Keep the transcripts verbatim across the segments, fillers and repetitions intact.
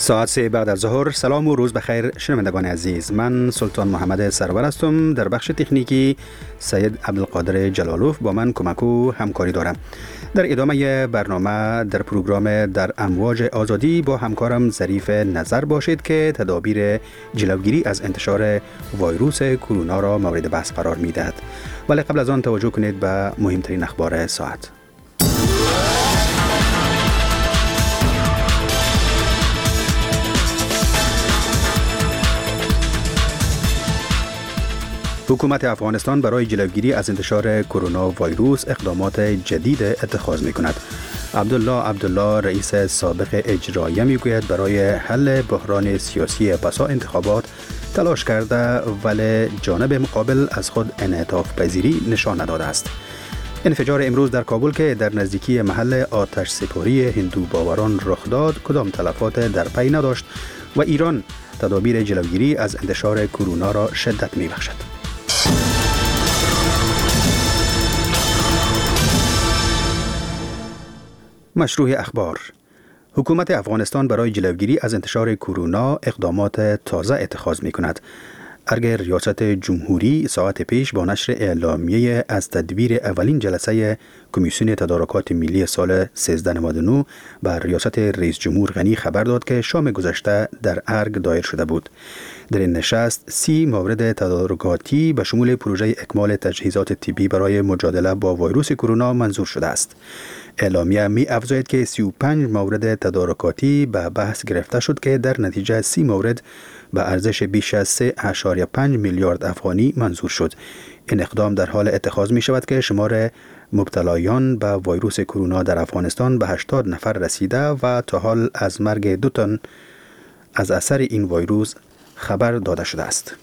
ساعت سه بعد از ظهر. سلام و روز بخیر شنوندگان عزیز. من سلطان محمد سرور هستم. در بخش تکنیکی سید عبدالقادر جلالوف با من کمک و همکاری دارم. در ادامه برنامه در پروگرام در امواج آزادی با همکارم ظریف نظر باشید که تدابیر جلوگیری از انتشار ویروس کرونا را مورد بحث قرار می‌دهد. ولی قبل از آن توجه کنید به مهمترین اخبار ساعت. حکومت افغانستان برای جلوگیری از انتشار کرونا ویروس اقدامات جدید اتخاذ می کند. عبدالله عبدالله رئیس سابق اجرایه می گوید برای حل بحران سیاسی پسا انتخابات تلاش کرده ولی جانب مقابل از خود انعطاف پذیری نشان نداده است. انفجار امروز در کابل که در نزدیکی محل آتش سپاری هندو باوران رخ داد کدام تلفات در پی نداشت و ایران تدابیر جلوگیری از انتشار کرونا را شدت می بخشد. مشروع اخبار. حکومت افغانستان برای جلوگیری از انتشار کرونا اقدامات تازه اتخاذ می کند. ارگ ریاست جمهوری ساعت پیش با نشر اعلامیه از تدبیر اولین جلسه کمیسیون تدارکات ملی سال سیزده نود و نه بر ریاست رئیس جمهور غنی خبر داد که شام گذشته در ارگ دایر شده بود. در این نشست سی مورد تدارکاتی به شمول پروژه اکمال تجهیزات طبی برای مجادله با ویروس کرونا منظور شده است. اعلامیه می افزاید که سی و پنج مورد تدارکاتی به بحث گرفته شد که در نتیجه سی مورد به ارزش بیش از سه ممیز پنج میلیارد افغانی منظور شد. این اقدام در حال اتخاذ می شود که شمار مبتلایان به ویروس کرونا در افغانستان به هشتاد نفر رسیده و تا حال از مرگ دو تن از اثر این ویروس خبر داده شده است.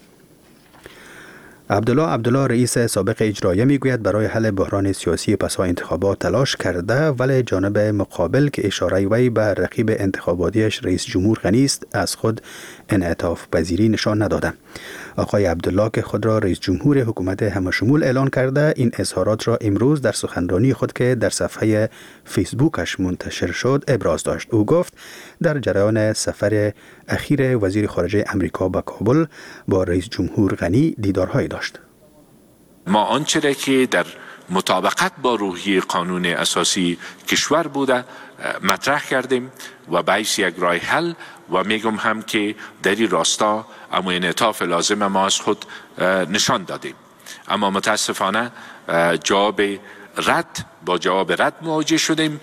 عبدالله عبدالله رئیس سابق اجرایه میگوید برای حل بحران سیاسی پسا انتخابات تلاش کرده ولی جانب مقابل که اشاره وی به رقیب انتخاباتیش رئیس جمهور غنی است از خود انعطاف پذیری نشان نداده. آقای عبدالله که خود را رئیس جمهور حکومت همشمول اعلان کرده این اظهارات را امروز در سخنرانی خود که در صفحه فیسبوکش منتشر شد ابراز داشت. او گفت در جریان سفر اخیر وزیر خارجه امریکا به کابل با رئیس جمهور غنی دیدارهای داشت. ما آنچه را که در مطابقت با روحیه قانون اساسی کشور بوده مطرح کردیم و باعث یک راه حل و میگم هم که در این راستا اما انعطاف لازم ما از خود نشان دادیم. اما متاسفانه جواب رد با جواب رد مواجه شدیم.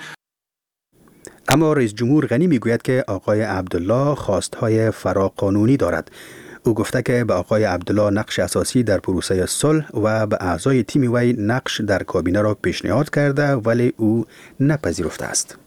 اما رئیس جمهور غنی میگوید که آقای عبدالله خواستهای فراقانونی دارد. او گفته که به آقای عبدالله نقش اساسی در پروسه صلح و به اعضای تیم وی نقش در کابینه را پیشنهاد کرده ولی او نپذیرفته است.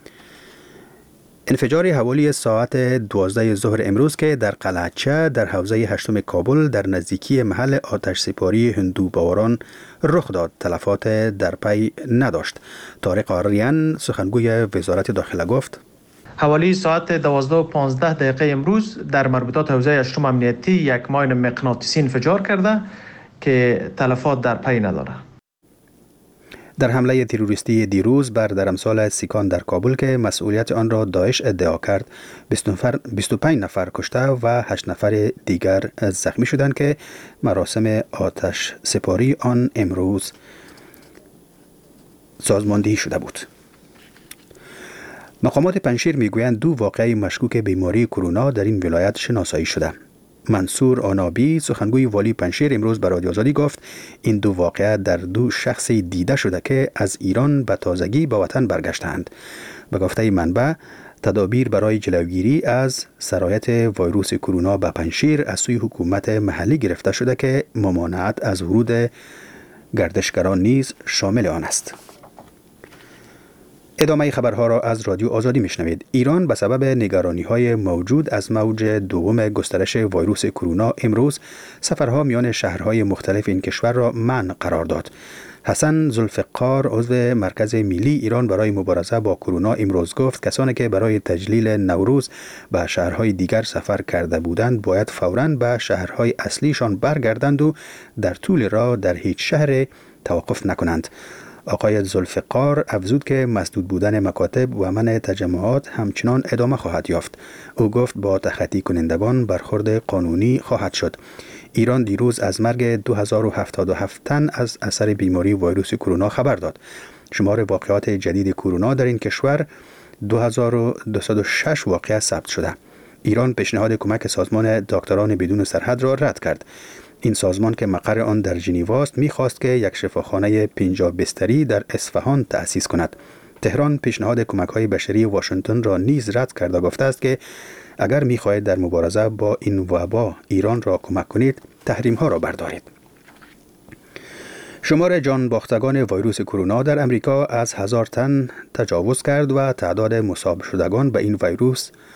انفجار حوالی ساعت دوازده ظهر امروز که در قلعه‌چه در حوزه هشتم کابل در نزدیکی محل آتش سپاری هندو باوران رخ داد تلفات در پی نداشت. طارق آریان سخنگوی وزارت داخله گفت حوالی ساعت دوازده و پانزده دقیقه امروز در مربوطات حوزه هشتم امنیتی یک ماین مغناطیسی انفجار کرده که تلفات در پی نداره. در حمله تروریستی دیروز بر درمسال سیکان در کابل که مسئولیت آن را داعش ادعا کرد بیست و پنج نفر کشته و هشت نفر دیگر زخمی شدند که مراسم آتش سپاری آن امروز سازماندهی شده بود. مقامات پنجشیر میگویند دو واقعه مشکوک بیماری کرونا در این ولایت شناسایی شده. منصور آنابی سخنگوی والی پنجشیر امروز به رادیو آزادی گفت این دو واقعه در دو شخص دیده شده که از ایران به تازگی به وطن برگشتند. به گفته منبع تدابیر برای جلوگیری از سرایت ویروس کرونا به پنجشیر از سوی حکومت محلی گرفته شده که ممانعت از ورود گردشگران نیز شامل آن است. ادامه خبرها را از رادیو آزادی میشنوید. ایران به سبب نگرانی‌های موجود از موج دوم گسترش ویروس کرونا امروز سفرها میان شهرهای مختلف این کشور را منع قرار داد. حسن ذوالفقار عضو مرکز ملی ایران برای مبارزه با کرونا امروز گفت کسانی که برای تجلیل نوروز به شهرهای دیگر سفر کرده بودند باید فوراً به شهرهای اصلیشان برگردند و در طول راه در هیچ شهر توقف نکنند. آقای ذوالفقار افزود که مسدود بودن مکاتب و منع تجمعات همچنان ادامه خواهد یافت. او گفت با تخطی کنندگان برخورد قانونی خواهد شد. ایران دیروز از مرگ دو هزار و هفتاد و هفت تن از اثر بیماری ویروس کرونا خبر داد. شمار واقعات جدید کرونا در این کشور دو هزار و دویست و شش واقعه ثبت شده. ایران پیشنهاد کمک سازمان دکتران بدون سرحد را رد کرد. این سازمان که مقر آن در ژنو است می‌خواست که یک شفاخانه پنجاه بستری در اصفهان تأسیس کند. تهران پیشنهاد کمک‌های بشری واشنگتن را نیز رد کرد و گفته است که اگر می‌خواهید در مبارزه با این وبا ایران را کمک کنید، تحریم‌ها را بردارید. شمار جان باختگان ویروس کرونا در امریکا از هزار تن تجاوز کرد و تعداد مصاب شدگان به این ویروس